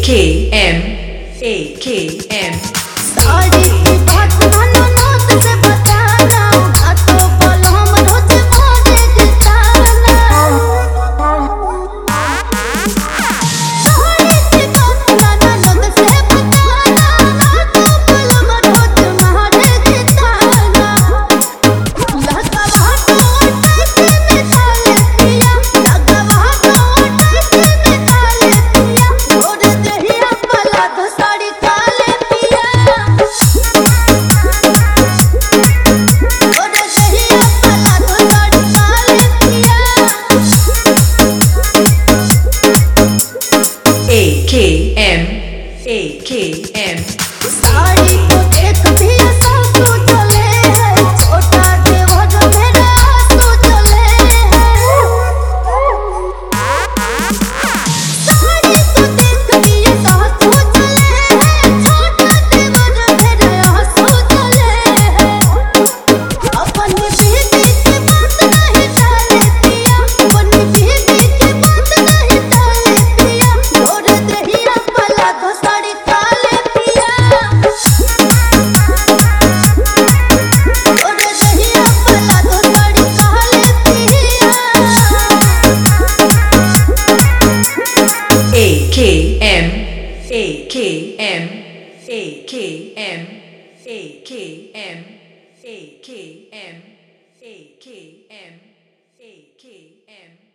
AKM AKM sari की बात मानो मौत से बताना बातों बोलो हम रोज बोले जिताना साड़ी की बात मानो मौत से बताना बातों बोलो हम रोज मारे जिताना लगा भाटो उठाके निकाले पिया लगा भाटो उठाके निकाले पिया छोड़ दहिया पला तो साड़ी काले पिया AKM AKM साड़ी को देख भी सासू चले है छोटा देवर मेरा आंसू चले है साड़ी को देख भी सासू चले है छोटा देवर मेरा आंसू चले है अपनी बीवी की बात नहीं टाले पिया अपनी बीवी की बात नहीं टाले पिया छोड़ दहिया पला तो साड़ी काले पिया छोड़ दहिया पला तो साड़ी काले पिया AKM AKM AKM AKM AKM AKM AKM